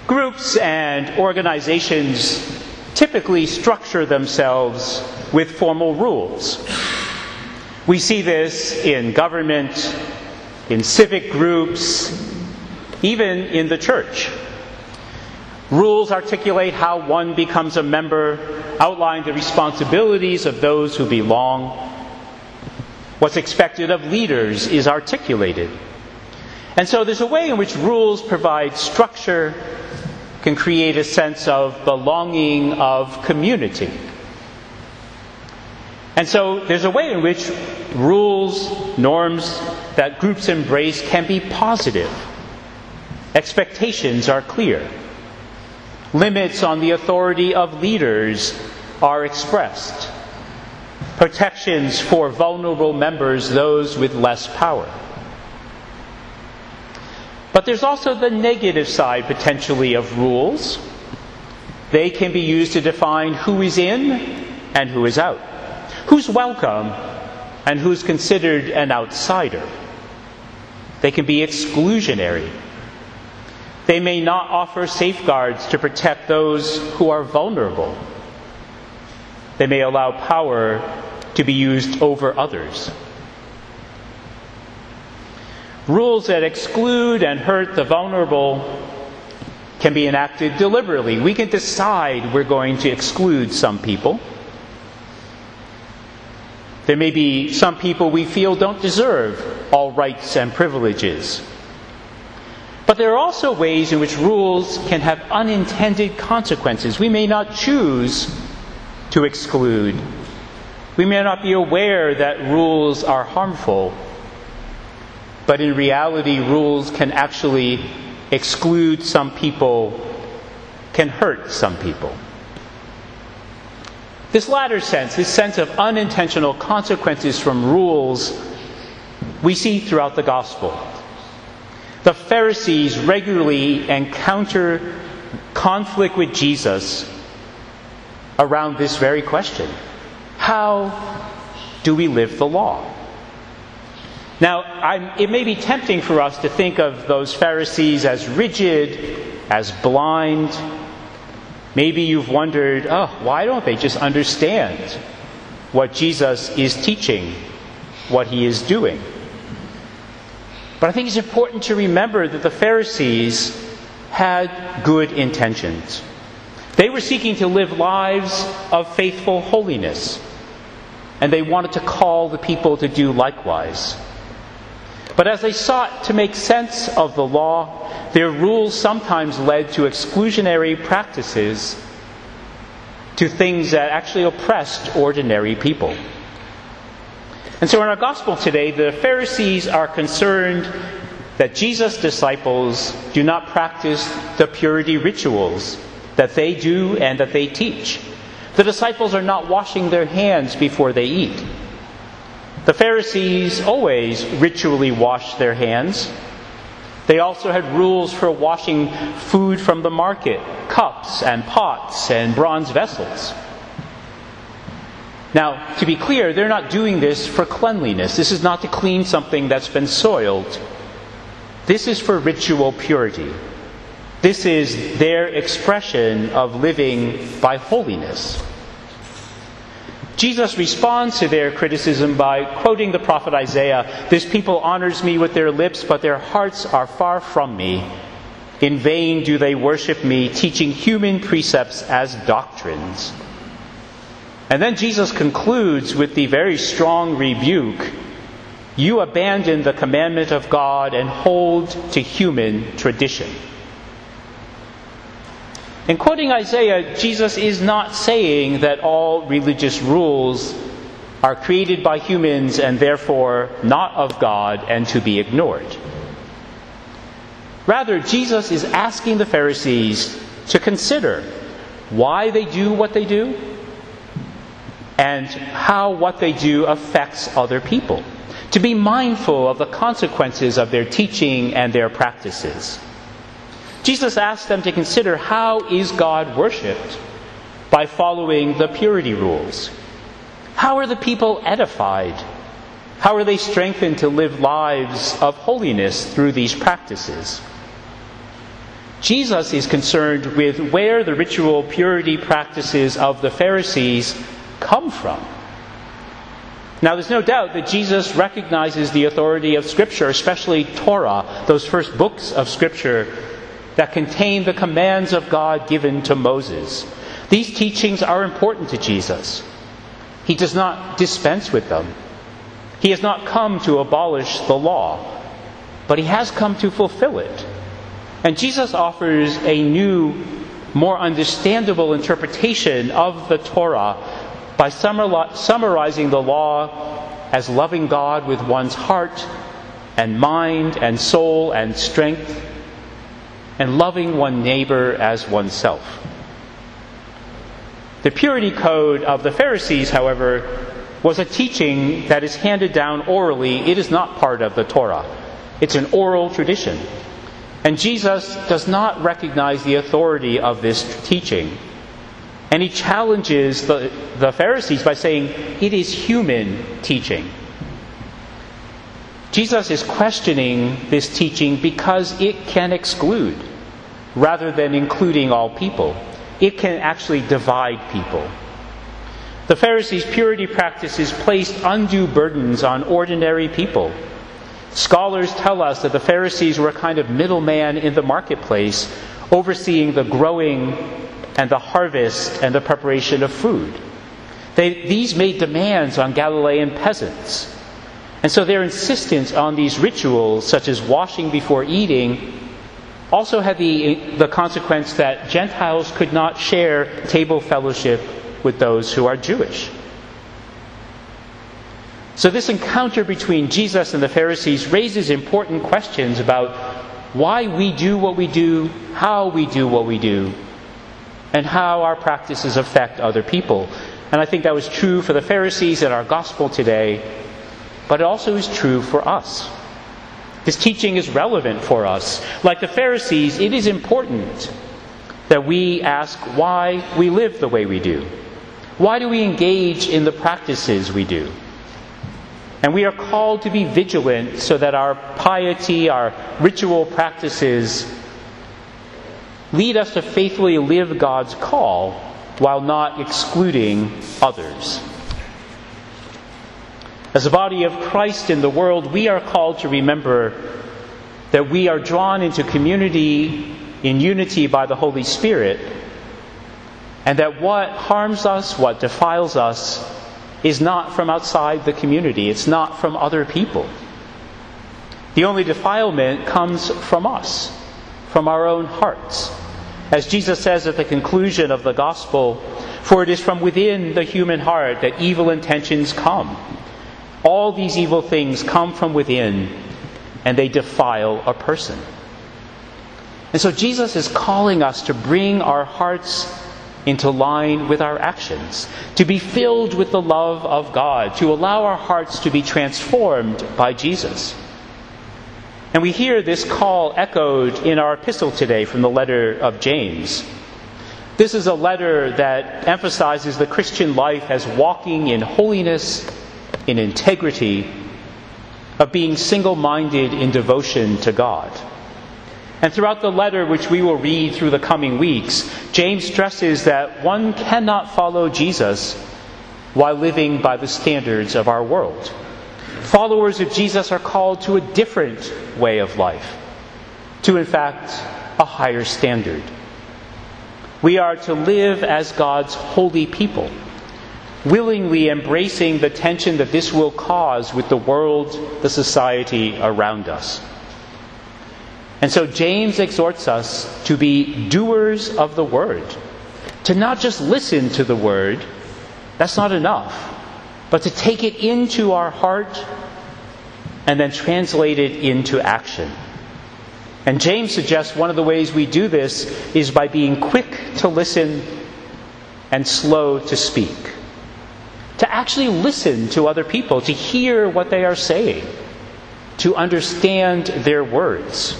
Groups and organizations typically structure themselves with formal rules. We see this in government, in civic groups, even in the church. Rules articulate how one becomes a member, outline the responsibilities of those who belong. What's expected of leaders is articulated. And so there's a way in which rules provide structure, can create a sense of belonging, of community. And so there's a way in which rules, norms that groups embrace can be positive. Expectations are clear. Limits on the authority of leaders are expressed. Protections for vulnerable members, those with less power. But there's also the negative side, potentially, of rules. They can be used to define who is in and who is out, who's welcome and who's considered an outsider. They can be exclusionary. They may not offer safeguards to protect those who are vulnerable. They may allow power to be used over others. Rules that exclude and hurt the vulnerable can be enacted deliberately. We can decide we're going to exclude some people. There may be some people we feel don't deserve all rights and privileges. But there are also ways in which rules can have unintended consequences. We may not choose to exclude. We may not be aware that rules are harmful. But in reality, rules can actually exclude some people, can hurt some people. This latter sense, this sense of unintentional consequences from rules, we see throughout the gospel. The Pharisees regularly encounter conflict with Jesus around this very question. How do we live the law? Now, it may be tempting for us to think of those Pharisees as rigid, as blind. Maybe you've wondered, why don't they just understand what Jesus is teaching, what he is doing? But I think it's important to remember that the Pharisees had good intentions. They were seeking to live lives of faithful holiness, and they wanted to call the people to do likewise. But as they sought to make sense of the law, their rules sometimes led to exclusionary practices, to things that actually oppressed ordinary people. And so in our gospel today, the Pharisees are concerned that Jesus' disciples do not practice the purity rituals that they do and that they teach. The disciples are not washing their hands before they eat. The Pharisees always ritually washed their hands. They also had rules for washing food from the market, cups and pots and bronze vessels. Now, to be clear, they're not doing this for cleanliness. This is not to clean something that's been soiled. This is for ritual purity. This is their expression of living by holiness. Jesus responds to their criticism by quoting the prophet Isaiah, "This people honors me with their lips, but their hearts are far from me. In vain do they worship me, teaching human precepts as doctrines." And then Jesus concludes with the very strong rebuke, "You abandon the commandment of God and hold to human tradition." In quoting Isaiah, Jesus is not saying that all religious rules are created by humans and therefore not of God and to be ignored. Rather, Jesus is asking the Pharisees to consider why they do what they do and how what they do affects other people. To be mindful of the consequences of their teaching and their practices. Jesus asks them to consider, how is God worshipped? By following the purity rules. How are the people edified? How are they strengthened to live lives of holiness through these practices? Jesus is concerned with where the ritual purity practices of the Pharisees come from. Now, there's no doubt that Jesus recognizes the authority of Scripture, especially Torah, those first books of Scripture that contain the commands of God given to Moses. These teachings are important to Jesus. He does not dispense with them. He has not come to abolish the law, but he has come to fulfill it. And Jesus offers a new, more understandable interpretation of the Torah by summarizing the law as loving God with one's heart and mind and soul and strength, and loving one neighbor as oneself. The purity code of the Pharisees, however, was a teaching that is handed down orally. It is not part of the Torah. It's an oral tradition. And Jesus does not recognize the authority of this teaching. And he challenges the Pharisees by saying it is human teaching. Jesus is questioning this teaching because it can exclude, rather than including all people. It can actually divide people. The Pharisees' purity practices placed undue burdens on ordinary people. Scholars tell us that the Pharisees were a kind of middleman in the marketplace, overseeing the growing and the harvest and the preparation of food. These made demands on Galilean peasants. And so their insistence on these rituals, such as washing before eating, also had the consequence that Gentiles could not share table fellowship with those who are Jewish. So this encounter between Jesus and the Pharisees raises important questions about why we do what we do, how we do what we do, and how our practices affect other people. And I think that was true for the Pharisees in our gospel today, but it also is true for us. This teaching is relevant for us. Like the Pharisees, it is important that we ask why we live the way we do. Why do we engage in the practices we do? And we are called to be vigilant so that our piety, our ritual practices, lead us to faithfully live God's call while not excluding others. As a body of Christ in the world, we are called to remember that we are drawn into community in unity by the Holy Spirit, and that what harms us, what defiles us, is not from outside the community. It's not from other people. The only defilement comes from us, from our own hearts. As Jesus says at the conclusion of the Gospel, "For it is from within the human heart that evil intentions come. All these evil things come from within, and they defile a person." And so Jesus is calling us to bring our hearts into line with our actions, to be filled with the love of God, to allow our hearts to be transformed by Jesus. And we hear this call echoed in our epistle today from the letter of James. This is a letter that emphasizes the Christian life as walking in holiness, in integrity, of being single-minded in devotion to God. And throughout the letter, which we will read through the coming weeks, James stresses that one cannot follow Jesus while living by the standards of our world. Followers of Jesus are called to a different way of life, to, in fact, a higher standard. We are to live as God's holy people, willingly embracing the tension that this will cause with the world, the society around us. And so James exhorts us to be doers of the word, to not just listen to the word, that's not enough, but to take it into our heart and then translate it into action. And James suggests one of the ways we do this is by being quick to listen and slow to speak. To actually listen to other people, to hear what they are saying, to understand their words.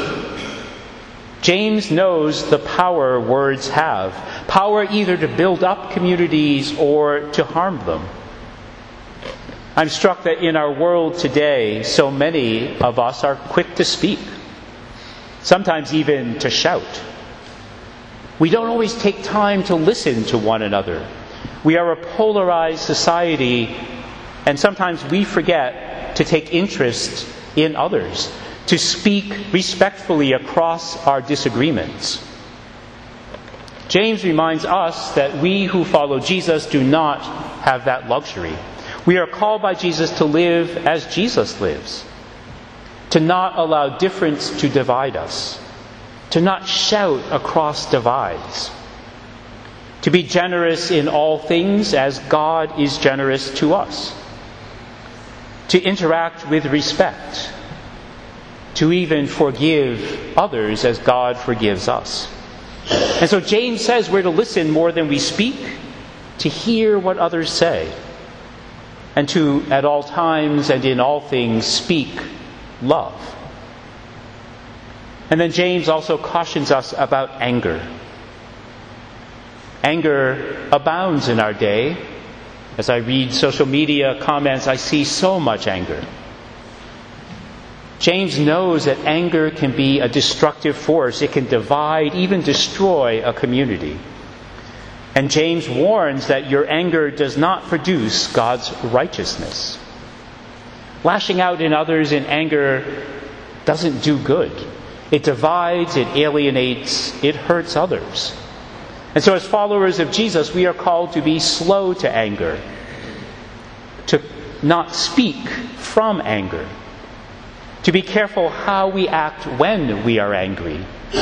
James knows the power words have. Power either to build up communities or to harm them. I'm struck that in our world today, so many of us are quick to speak. sometimes even to shout. We don't always take time to listen to one another. We are a polarized society, and sometimes we forget to take interest in others, to speak respectfully across our disagreements. James reminds us that we who follow Jesus do not have that luxury. We are called by Jesus to live as Jesus lives, to not allow difference to divide us, to not shout across divides, to be generous in all things as God is generous to us, to interact with respect, to even forgive others as God forgives us. And so James says we're to listen more than we speak, to hear what others say, and to, at all times and in all things, speak love. And then James also cautions us about anger. Anger abounds in our day. As I read social media comments, I see so much anger. James knows that anger can be a destructive force. It can divide, even destroy a community. And James warns that your anger does not produce God's righteousness. Lashing out in others in anger doesn't do good. It divides, it alienates, it hurts others. And so as followers of Jesus, we are called to be slow to anger, to not speak from anger, to be careful how we act when we are angry,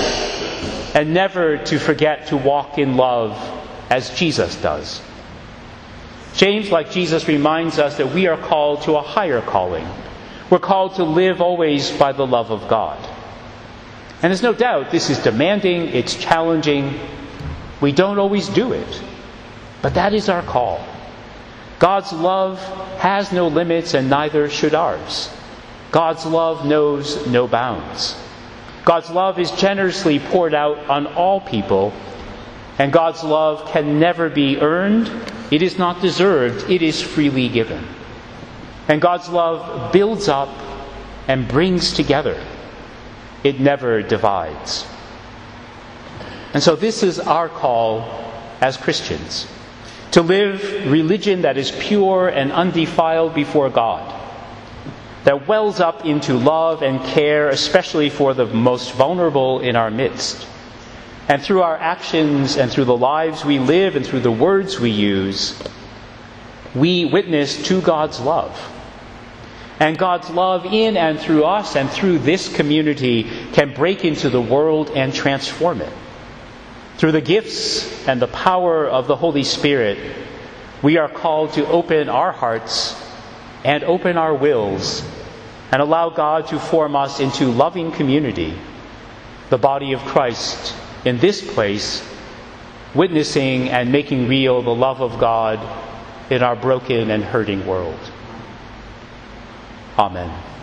and never to forget to walk in love as Jesus does. James, like Jesus, reminds us that we are called to a higher calling. We're called to live always by the love of God. And there's no doubt this is demanding, it's challenging. We don't always do it. But that is our call. God's love has no limits, and neither should ours. God's love knows no bounds. God's love is generously poured out on all people, and God's love can never be earned. It is not deserved. It is freely given. And God's love builds up and brings together. It never divides. And so this is our call as Christians, to live religion that is pure and undefiled before God, that wells up into love and care, especially for the most vulnerable in our midst. And through our actions and through the lives we live and through the words we use, we witness to God's love. And God's love in and through us and through this community can break into the world and transform it. Through the gifts and the power of the Holy Spirit, we are called to open our hearts and open our wills and allow God to form us into loving community, the body of Christ in this place, witnessing and making real the love of God in our broken and hurting world. Amen.